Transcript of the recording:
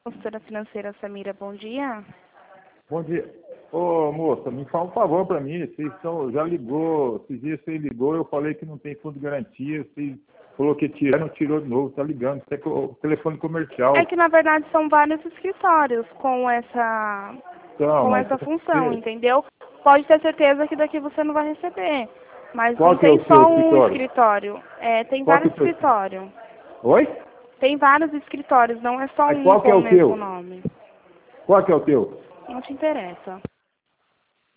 Consultora financeira Samira, bom dia. Bom dia. Ô, moça, me fala um favor para mim. Já ligou, esses dias você ligou, eu falei que não tem fundo de garantia, você falou que tirar, não tirou de novo, tá ligando. Isso é o telefone comercial. É que, na verdade, são vários escritórios com essa função, você- entendeu? Pode ter certeza que daqui você não vai receber. Mas Qual não que é tem o seu só um escritório? escritório. Tem Qual que é vários o seu... escritórios. Oi? Tem vários escritórios, não é só Mas um qual que com é o o mesmo teu? nome. Qual que é o teu? Não te interessa.